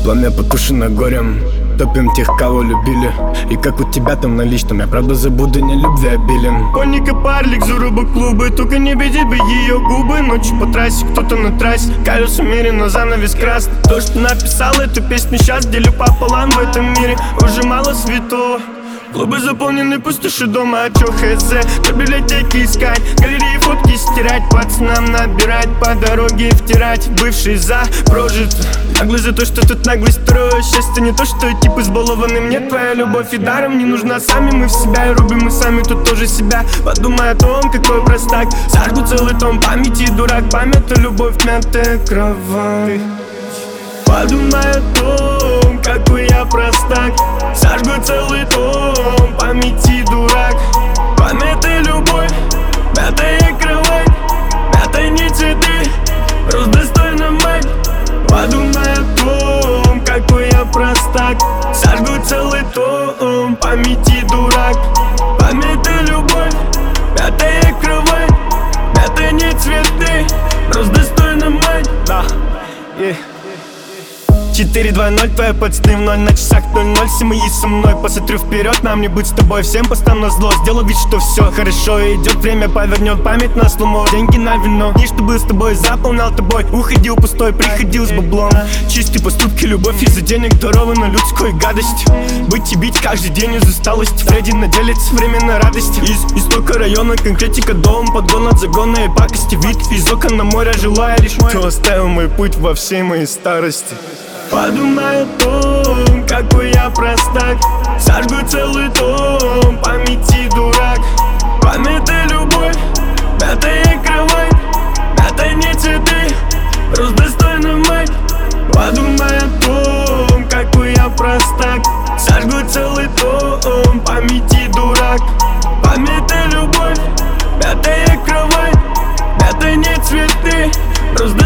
Пламя потушено горем, топим тех, кого любили. И как у тебя там на личном, я правда забуду, не любви обилен. Конника парлик, заруба клубы, только не видеть бы ее губы. Ночью по трассе, кто-то на трассе, колес умеренно, занавес красный. То, что написал эту песню, сейчас делю пополам. В этом мире уже мало святого. Клубы заполнены, пустоши дома, а чё хз? По библиотеке искать, галереи фотки стирать, пацанам набирать, по дороге втирать бывший за прожит. Наглый за то, что тут наглый строю. Счастье не то, что тип избалованный. Мне твоя любовь и даром не нужна. Сами мы в себя и рубим мы сами тут тоже себя. Подумай о том, какой простак. Сожгу целый том памяти, дурак. Память, любовь, мятая кровать. Подумай о том, какой я простак. Сожгу целый том памяти, дурак. Память и любовь, мятая кровать. Мятая не цветы, рост достойна мать. Подумай о том, какой я простак. Сожгу целый том памяти, дурак. Память и любовь, мятая кровать. Мятая не цветы, рост достойна мать. Да, 4-2-0, твоя подстыв 0 на часах 0-0. Семьи со мной, посмотрю вперед, нам не быть с тобой. Всем постам на зло, сделаю вид, что все хорошо идет. Время повернет память на сломо, деньги на вино. Не чтобы с тобой заполнял тобой, уходил пустой, приходил с баблом. Чистые поступки, любовь из-за денег, дарована людской гадостью. Быть и бить каждый день из усталости. Фредди наделится временной радости. Из истока района, конкретика, дом, подгон от загона и пакости. Вид из окон на море, желая лишь кто оставил мой путь во всей моей старости. Подумай о том, какой я простак. Сожгу целый том памяти, дурак. Память и любовь, мятая кровать. Мятая не цветы, рост достойна мать. Подумай о том, какой я простак. Сожгу целый том памяти, дурак. Память и любовь, мятая кровать. Мятая не цветы, рост